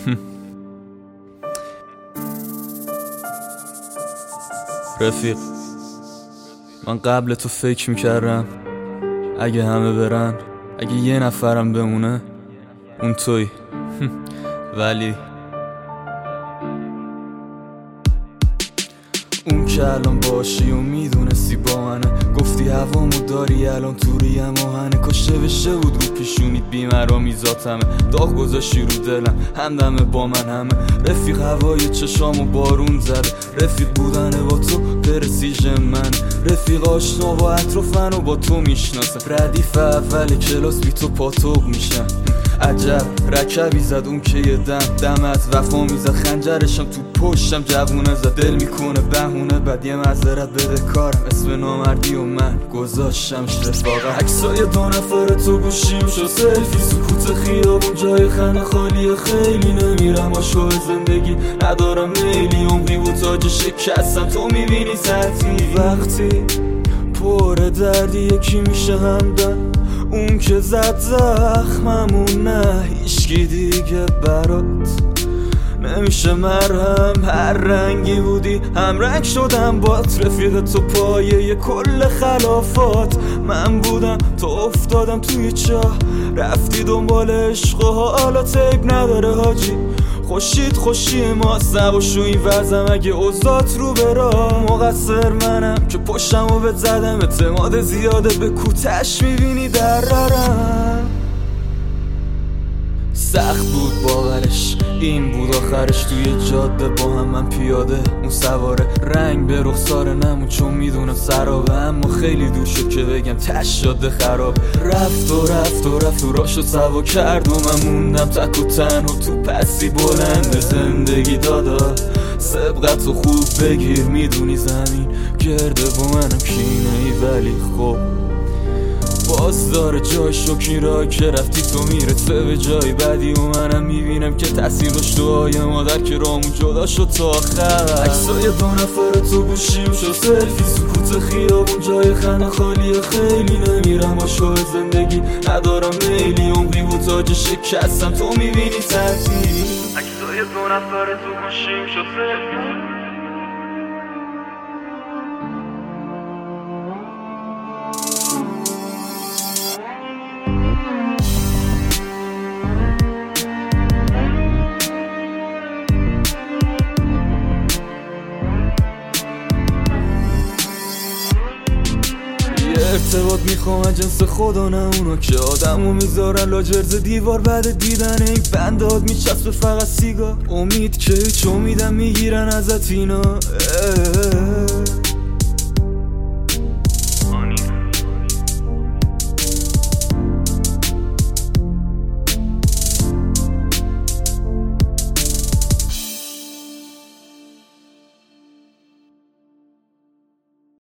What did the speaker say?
رفیق، من قبل تو فکر میکردم اگه همه برن، اگه یه نفرم بمونه اون توی. ولی اون که الان باشی و میدونستی با منه، گفتی هوامو داری الان توریم آهنه، کاش نوشته بود رو پیشونیت بی‌مرامیزاتمه، داغ گذاشتی رو دلم همدمه با من همه. رفیق هوای چشامو بارون زده، رفیق بودنه با تو پرسیژ من، رفیق آشنا با اطرافن و با تو میشناسه، ردیف اول کلاس بی تو پاتوق میشن. عجب رکبی زد اون که یه دم از وفا میزد، خنجرشم تو پشتم جوونه زد، دل میکنه بهونه بعد یه معذرت بده کارم، اسم نامردی و من گذاشتمش رفاقت. عکسای دو نفر تو گوشیم شو سلفی، سکوت خیابون جای خنده خالیه، خیلی نمیرم عاشق زندگی ندارم میلی، عمری بود تاج شکستم تو میبینی سطحی، وقتی پر دردی یکی میشه همدم، اون که زد زخممون نه هیچکی دیگه برات نمیشه مرهم. هر رنگی بودی هم رنگ شدم بات، رفیق تو پایه کل خلافات من بودم، تو افتادم توی چاه رفتی دنبال عشق و حالا تیب نداره حاجی، خوشید خوشی ماست نباشو این وزم، اگه اوضاعت رو برا مقصر منم که پشتمو بهت زدم، اعتماد زیاده به کوتش میبینی دررم. سخت بود باورش این بود آخرش، توی جاده با هم من پیاده اون سواره، رنگ به رخسار نمون چون میدونم سرابه، اما خیلی دور شد که بگم تش شده خراب. رفت و رفت و رفت و راشو سوا کرد و من موندم تک و تنها تو پسی بلند زندگی دادا، سبقت و خوب بگیر میدونی زمین گرده با منم کینه ای، ولی خب باز داره جای شوکی را که رفتی تو میرسه به جای بدی و منم میبینم که تاثیر داشت دعای مادر که رامون جدا شد تا آخر. عکسای دو نفر تو گوشیم شو سلفی، سکوت خیابون جای خنده خالیه، خیلی نمیرم عاشق زندگی ندارم میلی، عمری بود تاج شکستم تو میبینی سطحی. عکسای دو نفر تو گوشیم شو سلفی. ارتباط میخوام از جنس خدا نه اونا که آدمو میذارن لاجرز دیوار بعد دیدن این بنداد میچسبه فقط سیگار، امید که چو میدم میگیرن ازت اینا.